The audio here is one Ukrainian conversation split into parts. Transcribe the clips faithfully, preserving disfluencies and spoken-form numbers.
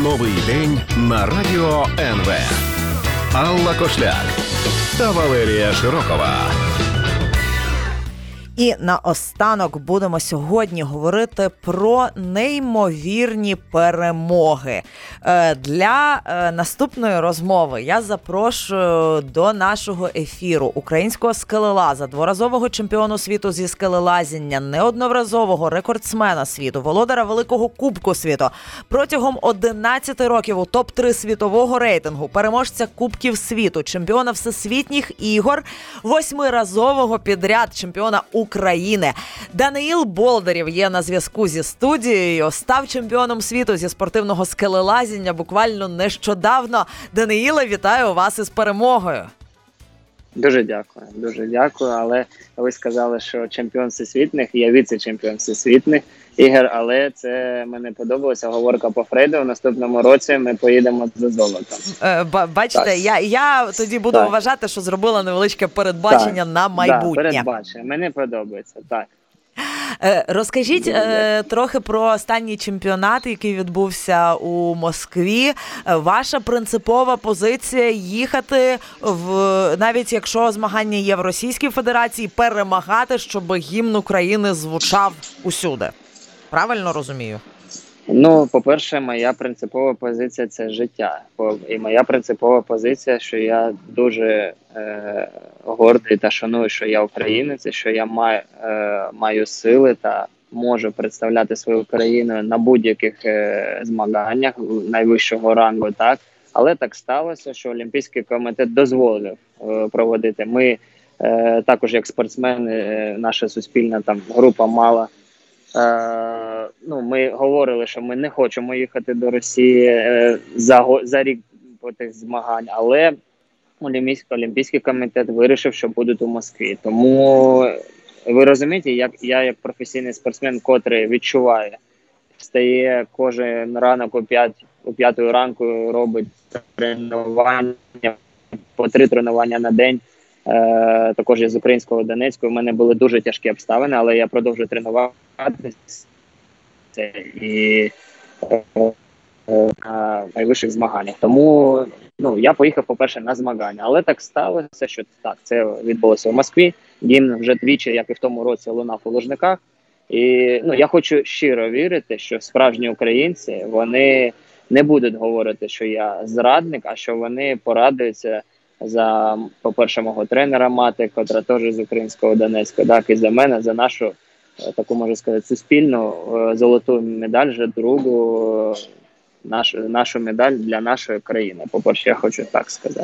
Новий день на радіо ен ве. Алла Кошляк та Валерія Широкова. І наостанок будемо сьогодні говорити про неймовірні перемоги. Для наступної розмови я запрошую до нашого ефіру українського скелелаза, дворазового чемпіону світу зі скелелазіння, неодноразового рекордсмена світу, володара Великого Кубку світу, протягом одинадцяти років у топ три світового рейтингу, переможця Кубків світу, чемпіона всесвітніх ігор, восьмиразового підряд чемпіона України. Даниїл Болдарєв є на зв'язку зі студією, став чемпіоном світу зі спортивного скелелазіння буквально нещодавно. Даниїле, вітаю вас із перемогою. Дуже дякую, дуже дякую, але ви сказали, що чемпіон всесвітніх, я віце-чемпіон всесвітніх ігор, але це мені подобалося, говорка по Фрейду, в наступному році ми поїдемо за золотом. Е, бачите, я, я тоді буду так. вважати, що зробила невеличке передбачення так. на майбутнє. Так, передбачення, мені подобається, так. Розкажіть е, трохи про останній чемпіонат, який відбувся у Москві. Ваша принципова позиція їхати, в навіть якщо змагання є в Російській Федерації, перемагати, щоб гімн України звучав усюди. Правильно розумію? Ну, по-перше, моя принципова позиція – це життя. І моя принципова позиція, що я дуже е, гордий та шаную, що я українець, і що я маю, е, маю сили та можу представляти свою країну на будь-яких е, змаганнях найвищого рангу, так. Але так сталося, що Олімпійський комітет дозволив е, проводити. Ми е, також, як спортсмени, е, наша суспільна там група мала. Е, ну, ми говорили, що ми не хочемо їхати до Росії е, за, за рік по тих змагань, але Олімпійський, Олімпійський комітет вирішив, що будуть у Москві. Тому ви розумієте, як я як професійний спортсмен, котрий відчуває, встає кожен ранок о п'ять, о п'ятої ранку, робить тренування, по три тренування на день. Е, також я з українського Донецького, у мене були дуже тяжкі обставини, але я продовжую тренуватися і е, е, на найвищих змаганнях. Тому ну, я поїхав, по-перше, на змагання. Але так сталося, що так, це відбулося в Москві. Гімн вже двічі, як і в тому році, лунав у Лужниках. І ну, я хочу щиро вірити, що справжні українці, вони не будуть говорити, що я зрадник, а що вони порадуються за, по-перше, мого тренера мати, котра теж з українського Донецька, так, і за мене, за нашу, таку, можу сказати, суспільну золоту медаль, вже другу нашу, нашу медаль для нашої країни. По-перше, я хочу так сказати.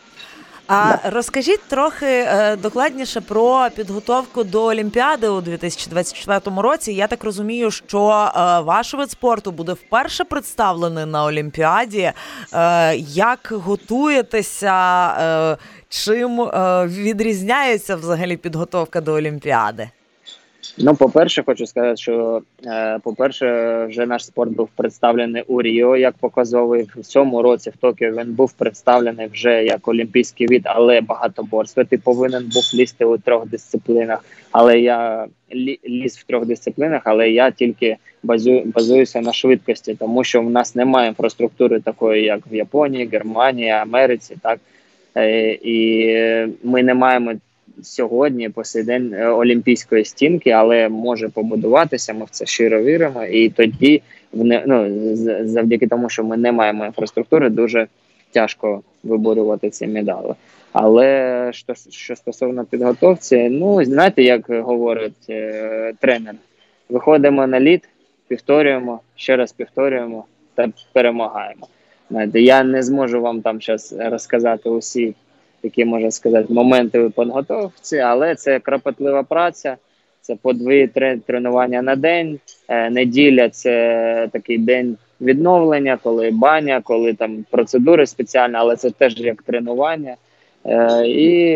А да. Розкажіть трохи е, докладніше про підготовку до Олімпіади у дві тисячі двадцять четвертому році. Я так розумію, що е, ваш вид спорту буде вперше представлений на Олімпіаді. Е, як готуєтеся, е, чим е, відрізняється взагалі підготовка до Олімпіади? Ну, по-перше, хочу сказати, що, е, по-перше, вже наш спорт був представлений у Ріо як показовий. В цьому році в Токіо він був представлений вже як олімпійський вид, але багатоборство. Ти повинен був лізти у трьох дисциплінах. Але я ліз в трьох дисциплінах, але я тільки базую, базуюся на швидкості, тому що в нас немає інфраструктури такої, як в Японії, Германії, Америці. Так? Е, і ми не маємо сьогодні, по сей день, олімпійської стінки, але може побудуватися, ми в це щиро віримо, і тоді, ну, завдяки тому, що ми не маємо інфраструктури, дуже тяжко виборювати ці медалі. Але що, що стосовно підготовці, ну, знаєте, як говорить е, тренер, виходимо на лід, повторюємо, ще раз повторюємо та перемагаємо. Знаєте, я не зможу вам там зараз розказати усі такі, можна сказати, моменти в підготовці, але це кропотлива праця, це по дві тренування на день, е, неділя – це такий день відновлення, коли баня, коли там процедури спеціальні, але це теж як тренування. Е, і,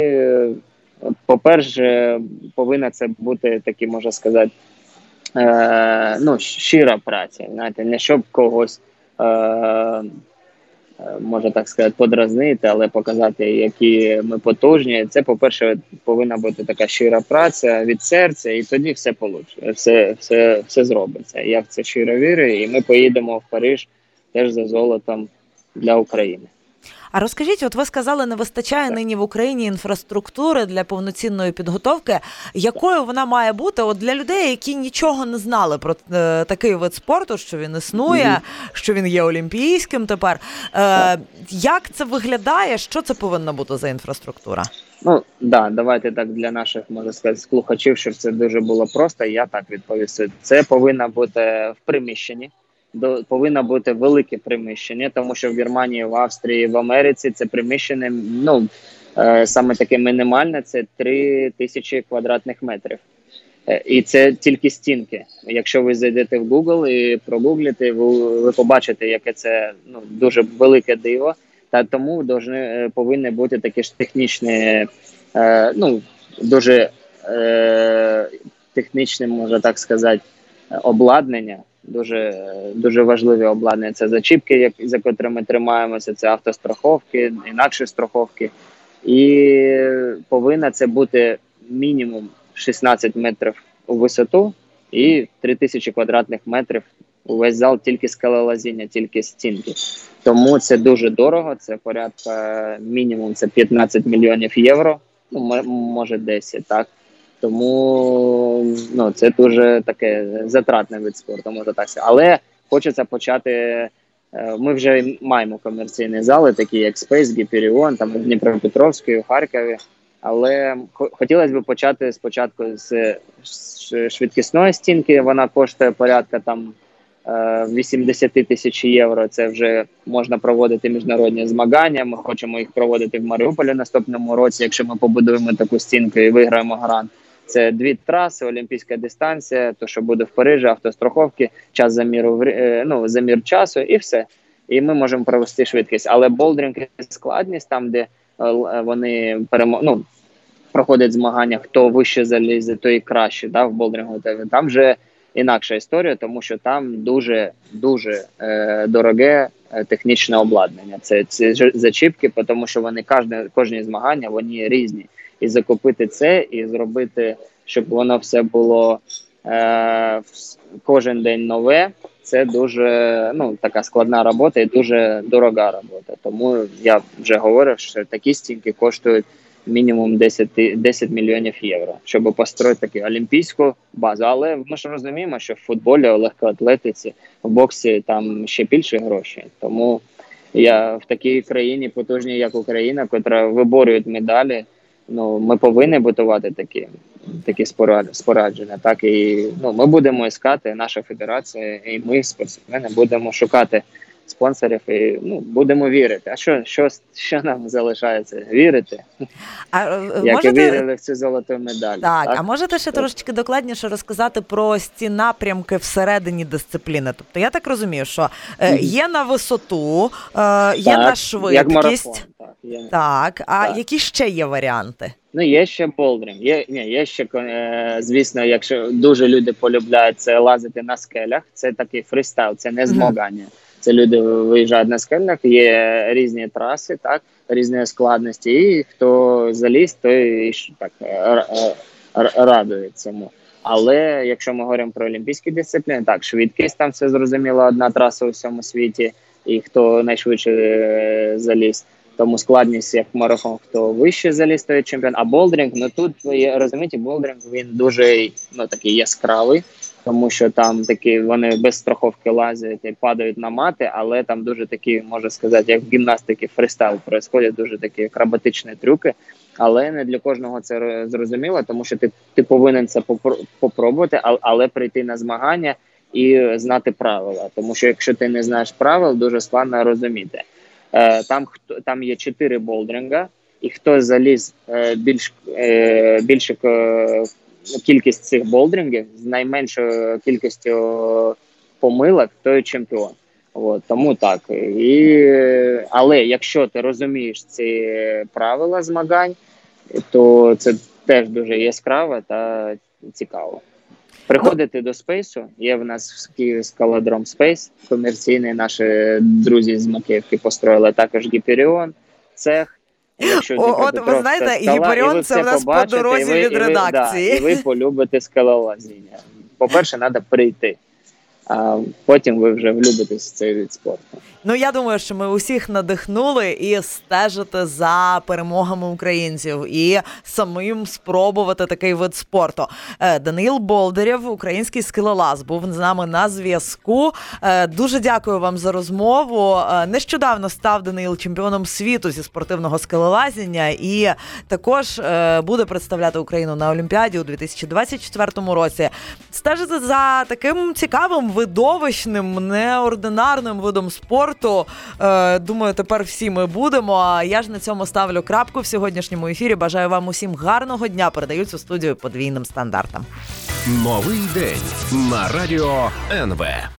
по-перше, повинна це бути такі, можна сказати, е, ну, щира праця, знаєте, не щоб когось е, можна так сказати, подразнити, але показати, які ми потужні. Це, по-перше, повинна бути така щира праця від серця, і тоді все вийде, все, все, все зробиться. Я в це щиро вірю, і ми поїдемо в Париж теж за золотом для України. А розкажіть, от ви сказали, не вистачає нині в Україні інфраструктури для повноцінної підготовки. Якою вона має бути от для людей, які нічого не знали про е, такий вид спорту, що він існує, mm-hmm. що він є олімпійським тепер? Е, як це виглядає? Що це повинна бути за інфраструктура? Ну, да, давайте так для наших, можна сказати, слухачів, щоб це дуже було просто, я так відповісти. Це повинно бути в приміщенні. До, повинно бути велике приміщення, тому що в Германії, в Австрії, в Америці це приміщення, ну, е, саме таке мінімальне, це три тисячі квадратних метрів. Е, і це тільки стінки. Якщо ви зайдете в Google і прогуглите, ви, ви побачите, яке це ну, дуже велике диво. Та тому должны, повинні бути такі ж технічні, е, ну, дуже е, технічне, можна так сказати, обладнання. Дуже, дуже важливі обладнання. Це зачіпки, як, за котрими тримаємося, це автостраховки, інакші страховки. І повинна це бути мінімум шістнадцять метрів у висоту і три тисячі квадратних метрів увесь зал тільки скелелазіння, тільки стінки. Тому це дуже дорого, це порядка мінімум це п'ятнадцять мільйонів євро, ну, може десять, так. Тому ну, це дуже таке затратне вид спорту, можна так сказати. Але хочеться почати, ми вже маємо комерційні зали, такі як Space, Гіперіон, там в Дніпропетровську, в Харкові. Але хотілося б почати спочатку з швидкісної стінки, вона коштує порядка там вісімдесят тисяч євро, це вже можна проводити міжнародні змагання, ми хочемо їх проводити в Маріуполі наступному році, якщо ми побудуємо таку стінку і виграємо грант. Це дві траси, олімпійська дистанція, то, що буде в Парижі, автостраховки, час заміру, ну, замір часу і все. І ми можемо провести швидкість. Але болдеринг і складність, там, де вони перемо... ну, проходять змагання, хто вище залізе, то і краще, да, в болдерингу. Там вже інакша історія, тому що там дуже, дуже е, дороге е, технічне обладнання. Це, це зачіпки, тому що вони кожне, кожні змагання, вони різні. І закупити це, і зробити, щоб воно все було е, кожен день нове, це дуже ну, така складна робота і дуже дорога робота. Тому я вже говорив, що такі стінки коштують мінімум десять, десять мільйонів євро, щоб построїти таку олімпійську базу. Але ми ж розуміємо, що в футболі, в легкоатлетиці, в боксі там ще більше грошей. Тому я в такій країні потужній, як Україна, котра виборює медалі, ну, ми повинні будувати такі, такі спорадження. Так? І ну, ми будемо іскати, наша федерація, і ми, спортсмени, будемо шукати спонсорів і ну, будемо вірити. А що, що, що нам залишається? Вірити. А, як можете... і вірили в цю золоту медаль. Так, так? А можете ще так. трошечки докладніше розказати про ці напрямки всередині дисципліни? Тобто я так розумію, що е, є на висоту, е, є так, на швидкість. Як марафон. Так, є. так, а так. які ще є варіанти? Ну, є ще болдеринг. Є, ні, є ще, е, звісно, якщо дуже люди полюбляють це лазити на скелях, це такий фристайл, це не змагання. Mm-hmm. Це люди виїжджають на скелях, є різні траси, так, різні складності, і хто заліз, той так радує цьому. Але якщо ми говоримо про олімпійські дисципліни, так, швидкість, там все зрозуміло, одна траса у всьому світі, і хто найшвидше заліз. Тому складність, як марафон, хто вище заліз, той чемпіон. А болдеринг, ну тут, розумієте, болдеринг, він дуже ну, такий яскравий. Тому що там такі вони без страховки лазять і падають на мати, але там дуже такі, можна сказати, як в гімнастиці фристайл происходять, дуже такі акробатичні трюки. Але не для кожного це зрозуміло, тому що ти, ти повинен це попробувати, але прийти на змагання і знати правила. Тому що якщо ти не знаєш правил, дуже складно розуміти. Там, там є чотири болдеринга, і хто заліз більш, більше кількість цих болдерингів з найменшою кількістю помилок, той чемпіон. От, тому так. І, але якщо ти розумієш ці правила змагань, то це теж дуже яскраво та цікаво. Приходити до Спейсу, є в нас в Києві скалодром Спейс, комерційний, наші друзі з Макіївки построїли, також Гіперіон, цех. О, от ви знаєте, Гіперіон це в нас по дорозі і ви, від редакції. І ви, да, і ви полюбите скалолазіння. По-перше, треба прийти. а потім ви вже влюбитесь в цей вид спорту. Ну, я думаю, що ми усіх надихнули і стежити за перемогами українців і самим спробувати такий вид спорту. Даниїл Болдирєв, український скелелаз, був з нами на зв'язку. Дуже дякую вам за розмову. Нещодавно став Даниїл чемпіоном світу зі спортивного скелелазіння і також буде представляти Україну на Олімпіаді у дві тисячі двадцять четвертому році. Стежити за таким цікавим, видовищним, неординарним видом спорту. Думаю, тепер всі ми будемо. А я ж на цьому ставлю крапку в сьогоднішньому ефірі. Бажаю вам усім гарного дня. Передаю цю студію подвійним стандартам. Новий день на радіо ен ве.